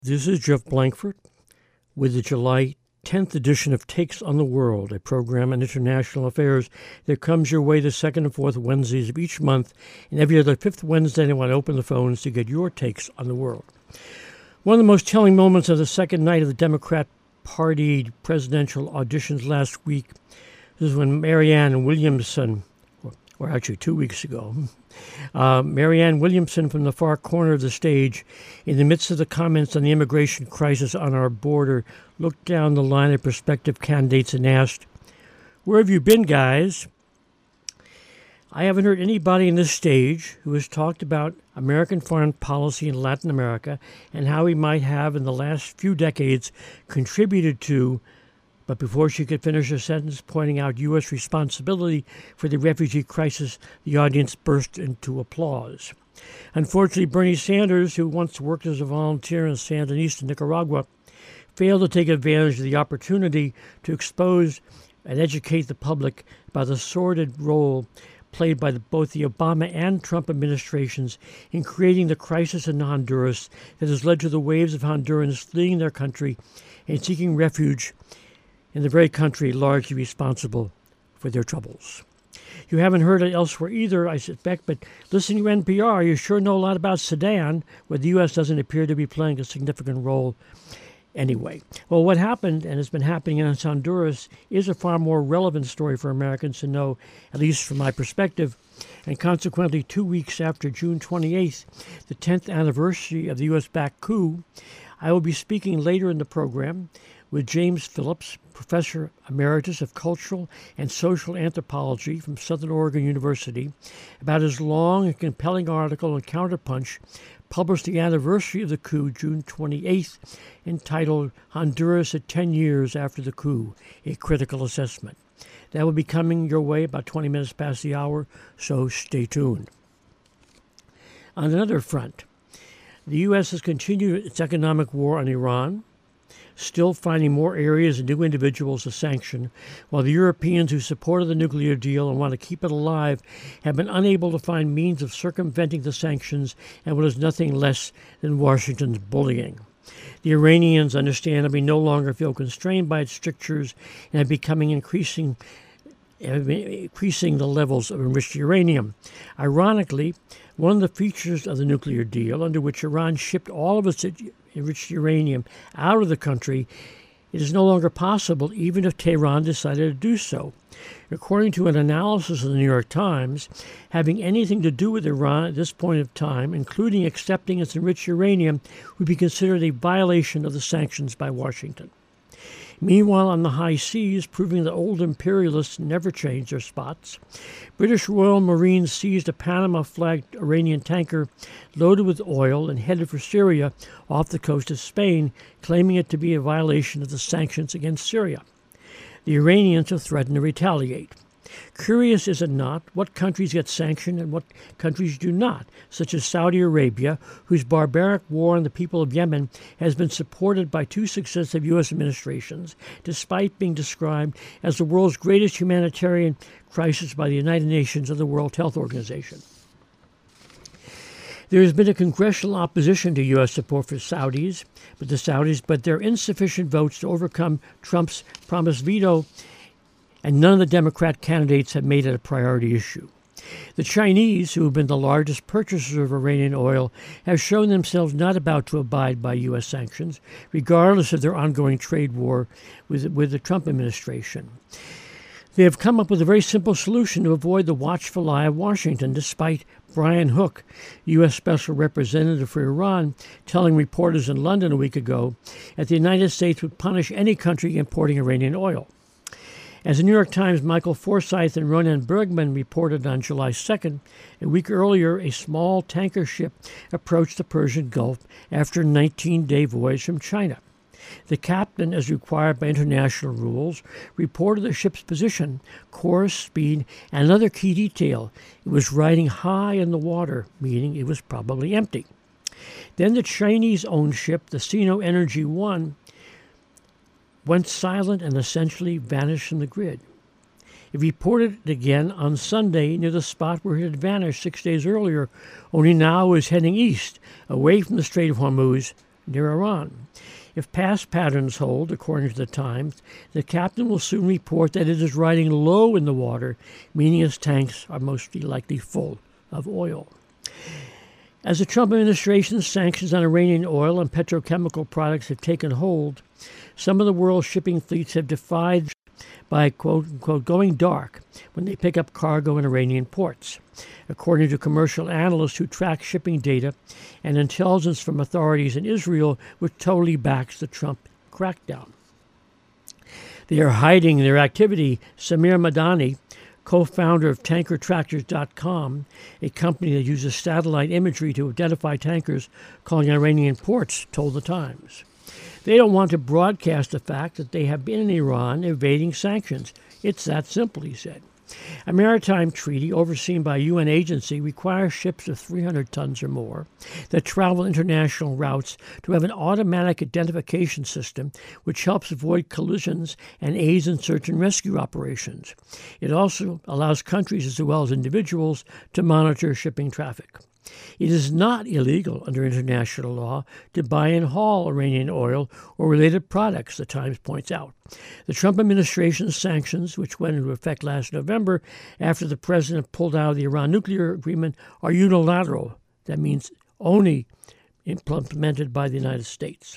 This is Jeff Blankford with the July 10th edition of Takes on the World, a program on international affairs that comes your way the second and fourth Wednesdays of each month, and every other fifth Wednesday I want to open the phones to get your takes on the world. One of the most telling moments of the second night of the Democrat Party presidential auditions last week is when Marianne Williamson, or actually 2 weeks ago, Marianne Williamson from the far corner of the stage, in the midst of the comments on the immigration crisis on our border, looked down the line of prospective candidates and asked, "Where have you been, guys?" I haven't heard anybody in this stage who has talked about American foreign policy in Latin America and how we might have, in the last few decades, contributed to. But before she could finish her sentence, pointing out U.S. responsibility for the refugee crisis, the audience burst into applause. Unfortunately, Bernie Sanders, who once worked as a volunteer in Sandinista, Nicaragua, failed to take advantage of the opportunity to expose and educate the public about the sordid role played by both the Obama and Trump administrations in creating the crisis in Honduras that has led to the waves of Hondurans fleeing their country and seeking refuge in the very country largely responsible for their troubles. You haven't heard it elsewhere either, I suspect, but listening to NPR, you sure know a lot about Sudan, where the U.S. doesn't appear to be playing a significant role anyway. Well, what happened and has been happening in Honduras is a far more relevant story for Americans to know, at least from my perspective. And consequently, 2 weeks after June 28th, the 10th anniversary of the U.S.-backed coup, I will be speaking later in the program with James Phillips, Professor Emeritus of Cultural and Social Anthropology from Southern Oregon University, about his long and compelling article in Counterpunch, published the anniversary of the coup, June 28th, entitled Honduras at 10 Years After the Coup, A Critical Assessment. That will be coming your way about 20 minutes past the hour, so stay tuned. On another front, the U.S. has continued its economic war on Iran, still finding more areas and new individuals to sanction, while the Europeans who supported the nuclear deal and want to keep it alive have been unable to find means of circumventing the sanctions and what is nothing less than Washington's bullying. The Iranians, understandably, no longer feel constrained by its strictures and are becoming increasing the levels of enriched uranium. Ironically, one of the features of the nuclear deal, under which Iran shipped all of its enriched uranium out of the country, it is no longer possible even if Tehran decided to do so. According to an analysis of the New York Times, having anything to do with Iran at this point of time, including accepting its enriched uranium, would be considered a violation of the sanctions by Washington. Meanwhile, on the high seas, proving that old imperialists never change their spots, British Royal Marines seized a Panama-flagged Iranian tanker loaded with oil and headed for Syria off the coast of Spain, claiming it to be a violation of the sanctions against Syria. The Iranians have threatened to retaliate. Curious, is it not, what countries get sanctioned and what countries do not, such as Saudi Arabia, whose barbaric war on the people of Yemen has been supported by two successive U.S. administrations, despite being described as the world's greatest humanitarian crisis by the United Nations and the World Health Organization. There has been a congressional opposition to U.S. support for Saudis, but there are insufficient votes to overcome Trump's promised veto, and none of the Democrat candidates have made it a priority issue. The Chinese, who have been the largest purchasers of Iranian oil, have shown themselves not about to abide by U.S. sanctions, regardless of their ongoing trade war with the Trump administration. They have come up with a very simple solution to avoid the watchful eye of Washington, despite Brian Hook, U.S. Special Representative for Iran, telling reporters in London a week ago that the United States would punish any country importing Iranian oil. As the New York Times' Michael Forsyth and Ronan Bergman reported on July 2nd, a week earlier, a small tanker ship approached the Persian Gulf after a 19-day voyage from China. The captain, as required by international rules, reported the ship's position, course, speed, and another key detail. It was riding high in the water, meaning it was probably empty. Then the Chinese-owned ship, the Sino Energy 1, went silent and essentially vanished from the grid. It reported it again on Sunday near the spot where it had vanished 6 days earlier, only now it was heading east, away from the Strait of Hormuz, near Iran. If past patterns hold, according to the Times, the captain will soon report that it is riding low in the water, meaning his tanks are most likely full of oil. As the Trump administration's sanctions on Iranian oil and petrochemical products have taken hold, some of the world's shipping fleets have defied by, quote, unquote, going dark when they pick up cargo in Iranian ports. According to commercial analysts who track shipping data and intelligence from authorities in Israel, which totally backs the Trump crackdown. They are hiding their activity. Samir Madani, co-founder of TankerTractors.com, a company that uses satellite imagery to identify tankers calling Iranian ports, told the Times. They don't want to broadcast the fact that they have been in Iran evading sanctions. It's that simple, he said. A maritime treaty overseen by a UN agency requires ships of 300 tons or more that travel international routes to have an automatic identification system which helps avoid collisions and aids in search and rescue operations. It also allows countries as well as individuals to monitor shipping traffic. It is not illegal under international law to buy and haul Iranian oil or related products, the Times points out. The Trump administration's sanctions, which went into effect last November after the president pulled out of the Iran nuclear agreement, are unilateral. That means only implemented by the United States.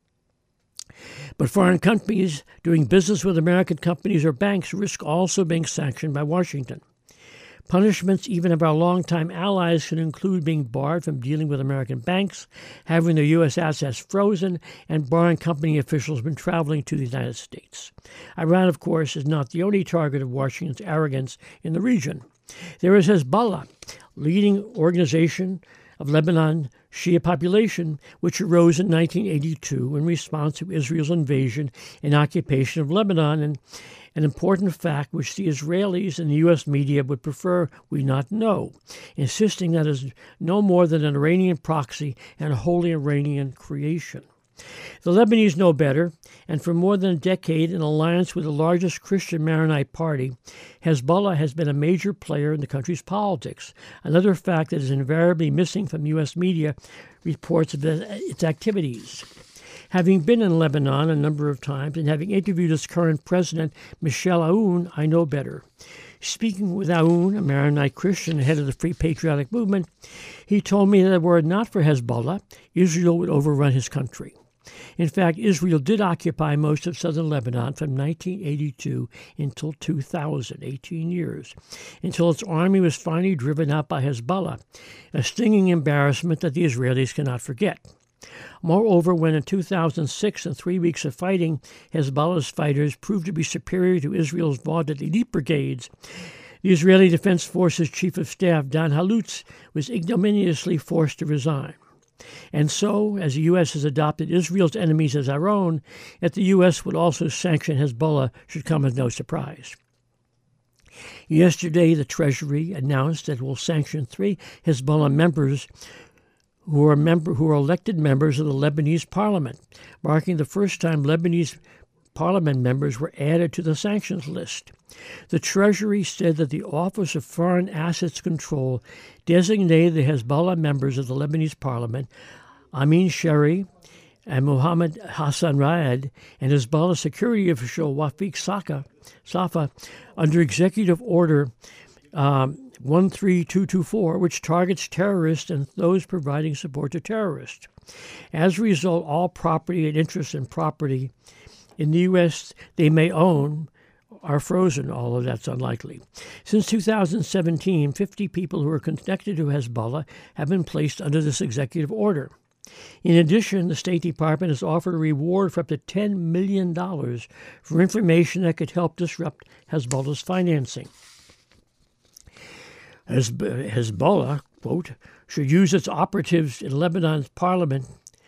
But foreign companies doing business with American companies or banks risk also being sanctioned by Washington. Punishments even of our longtime allies can include being barred from dealing with American banks, having their U.S. assets frozen, and barring company officials from traveling to the United States. Iran, of course, is not the only target of Washington's arrogance in the region. There is Hezbollah, leading organization of Lebanon Shia population, which arose in 1982 in response to Israel's invasion and occupation of Lebanon, and an important fact which the Israelis and the U.S. media would prefer we not know, insisting that it is no more than an Iranian proxy and a wholly Iranian creation. The Lebanese know better, and for more than a decade, in alliance with the largest Christian Maronite party, Hezbollah has been a major player in the country's politics, another fact that is invariably missing from U.S. media reports of its activities. Having been in Lebanon a number of times and having interviewed its current president, Michel Aoun, I know better. Speaking with Aoun, a Maronite Christian head of the Free Patriotic Movement, he told me that were it not for Hezbollah, Israel would overrun his country. In fact, Israel did occupy most of southern Lebanon from 1982 until 2000, 18 years, until its army was finally driven out by Hezbollah, a stinging embarrassment that the Israelis cannot forget. Moreover, when in 2006, in 3 weeks of fighting, Hezbollah's fighters proved to be superior to Israel's vaunted elite brigades, the Israeli Defense Forces Chief of Staff, Dan Halutz, was ignominiously forced to resign. And so, as the U.S. has adopted Israel's enemies as our own, that the U.S. would also sanction Hezbollah should come as no surprise. Yesterday, the Treasury announced that it will sanction 3 Hezbollah members who are elected members of the Lebanese parliament, marking the first time Lebanese parliament members were added to the sanctions list. The Treasury said that the Office of Foreign Assets Control designated the Hezbollah members of the Lebanese parliament, Amin Sheri and Mohammed Hassan Raed, and Hezbollah security official Wafiq Safa under Executive Order 13224, which targets terrorists and those providing support to terrorists. As a result, all property and interest in property in the U.S. they may own are frozen, although that's unlikely. Since 2017, 50 people who are connected to Hezbollah have been placed under this executive order. In addition, the State Department has offered a reward for up to $10 million for information that could help disrupt Hezbollah's financing. Hezbollah, quote, should use its operatives in Lebanon's parliament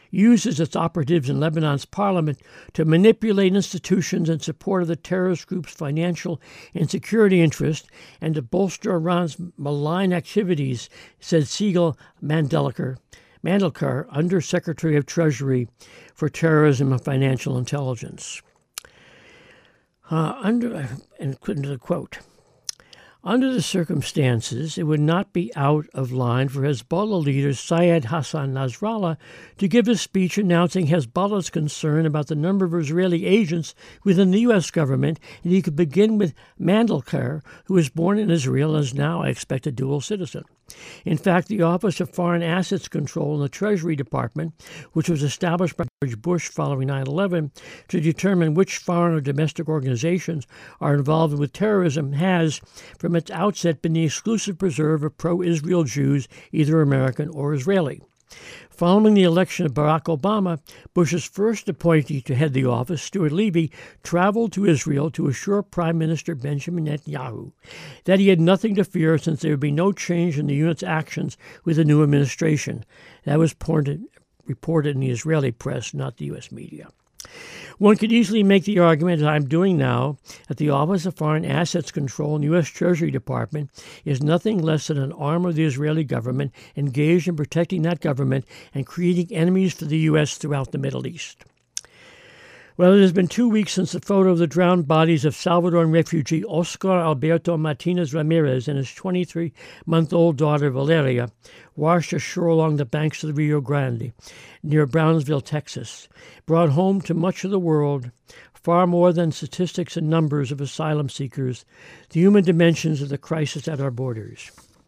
to manipulate institutions in support of the terrorist group's financial and security interests and to bolster Iran's malign activities, said Sigal Mandelker, Undersecretary of Treasury for Terrorism and Financial Intelligence. Quote, Under the circumstances, it would not be out of line for Hezbollah leader Syed Hassan Nasrallah to give a speech announcing Hezbollah's concern about the number of Israeli agents within the U.S. government, and he could begin with Mandelker, who was born in Israel and is now, I expect, a dual citizen. In fact, the Office of Foreign Assets Control in the Treasury Department, which was established by George Bush following 9/11 to determine which foreign or domestic organizations are involved with terrorism, has, from its outset, been the exclusive preserver of pro-Israel Jews, either American or Israeli. Following the election of Barack Obama, Bush's first appointee to head the office, Stuart Levy, traveled to Israel to assure Prime Minister Benjamin Netanyahu that he had nothing to fear since there would be no change in the unit's actions with the new administration. That was reported in the Israeli press, not the U.S. media. One could easily make the argument, as I'm doing now, that the Office of Foreign Assets Control in the U.S. Treasury Department is nothing less than an arm of the Israeli government engaged in protecting that government and creating enemies for the U.S. throughout the Middle East. Well, it has been 2 weeks since the photo of the drowned bodies of Salvadoran refugee Oscar Alberto Martinez Ramirez and his 23-month-old daughter Valeria washed ashore along the banks of the Rio Grande near Brownsville, Texas, brought home to much of the world, far more than statistics and numbers of asylum seekers, the human dimensions of the crisis at our borders.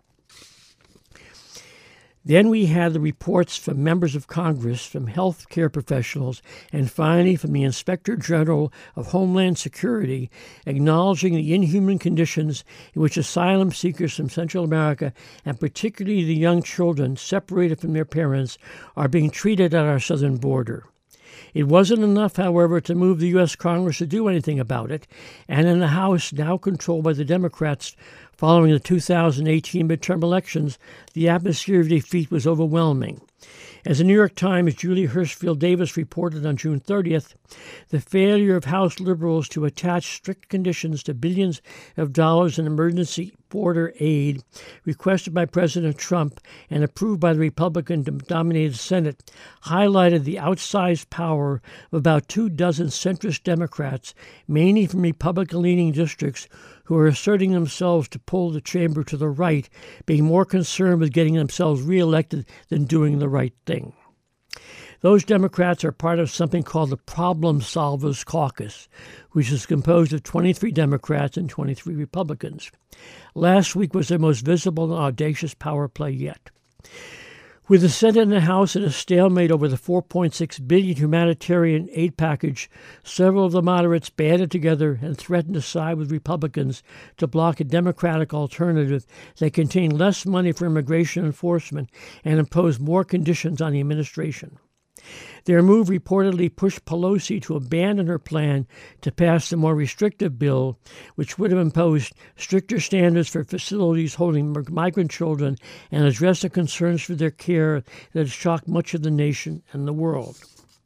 Then we had the reports from members of Congress, from health care professionals, and finally from the Inspector General of Homeland Security, acknowledging the inhuman conditions in which asylum seekers from Central America, and particularly the young children separated from their parents, are being treated at our southern border. It wasn't enough, however, to move the U.S. Congress to do anything about it, and in the House, now controlled by the Democrats, following the 2018 midterm elections, the atmosphere of defeat was overwhelming. As the New York Times' Julie Hirschfield Davis reported on June 30th, the failure of House liberals to attach strict conditions to billions of dollars in emergency border aid requested by President Trump and approved by the Republican-dominated Senate highlighted the outsized power of about 24 centrist Democrats, mainly from Republican-leaning districts, who are asserting themselves to pull the chamber to the right, being more concerned with getting themselves reelected than doing the right thing. Those Democrats are part of something called the Problem Solvers Caucus, which is composed of 23 Democrats and 23 Republicans. Last week was their most visible and audacious power play yet. With the Senate and the House in a stalemate over the $4.6 billion humanitarian aid package, several of the moderates banded together and threatened to side with Republicans to block a Democratic alternative that contained less money for immigration enforcement and imposed more conditions on the administration. Their move reportedly pushed Pelosi to abandon her plan to pass the more restrictive bill, which would have imposed stricter standards for facilities holding migrant children and address the concerns for their care that have shocked much of the nation and the world.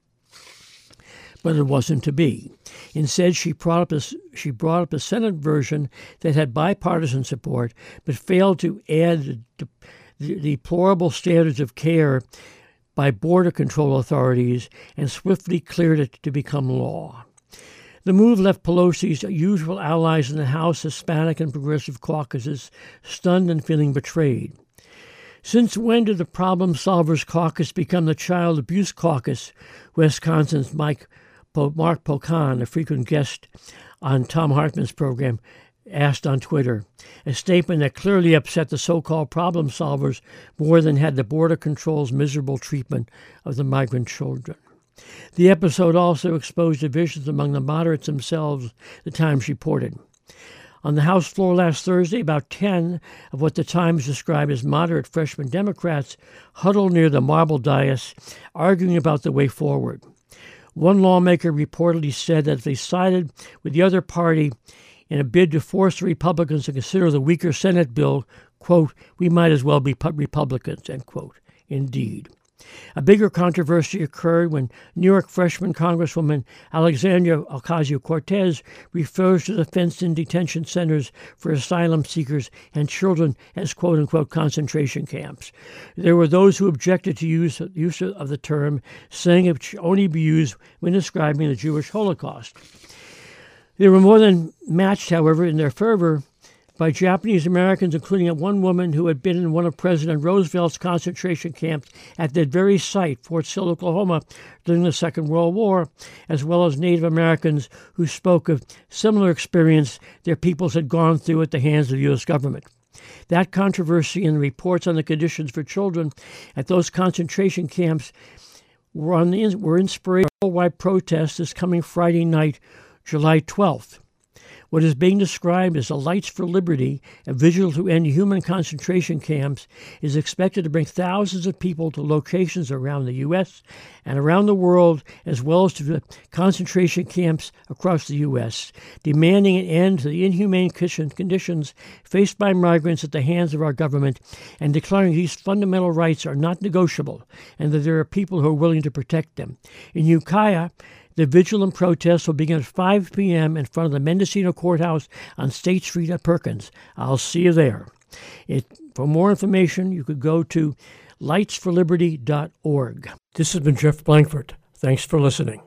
But it wasn't to be. Instead, she brought up a Senate version that had bipartisan support, but failed to add the deplorable standards of care by border control authorities and swiftly cleared it to become law. The move left Pelosi's usual allies in the House Hispanic and Progressive caucuses stunned and feeling betrayed. Since when did the Problem Solvers Caucus become the Child Abuse Caucus? Wisconsin's Mark Pocan, a frequent guest on Tom Hartman's program, asked on Twitter, a statement that clearly upset the so-called problem solvers more than had the Border Control's miserable treatment of the migrant children. The episode also exposed divisions among the moderates themselves, the Times reported. On the House floor last Thursday, about 10 of what the Times described as moderate freshman Democrats huddled near the marble dais, arguing about the way forward. One lawmaker reportedly said that if they sided with the other party in a bid to force the Republicans to consider the weaker Senate bill, quote, we might as well be Republicans, end quote. Indeed. A bigger controversy occurred when New York freshman Congresswoman Alexandria Ocasio-Cortez refers to the fenced-in detention centers for asylum seekers and children as quote-unquote concentration camps. There were those who objected to use of the term, saying it should only be used when describing the Jewish Holocaust. They were more than matched, however, in their fervor by Japanese Americans, including one woman who had been in one of President Roosevelt's concentration camps at that very site, Fort Sill, Oklahoma, during the Second World War, as well as Native Americans who spoke of similar experience their peoples had gone through at the hands of the U.S. government. That controversy and the reports on the conditions for children at those concentration camps were inspiration for worldwide protests this coming Friday night, July 12th. What is being described as a Lights for Liberty, a vigil to end human concentration camps, is expected to bring thousands of people to locations around the U.S. and around the world, as well as to the concentration camps across the U.S., demanding an end to the inhumane conditions faced by migrants at the hands of our government and declaring these fundamental rights are not negotiable and that there are people who are willing to protect them. In Ukiah, the vigil and protest will begin at 5 p.m. in front of the Mendocino Courthouse on State Street at Perkins. I'll see you there. For more information, you could go to lightsforliberty.org. This has been Jeff Blankford. Thanks for listening.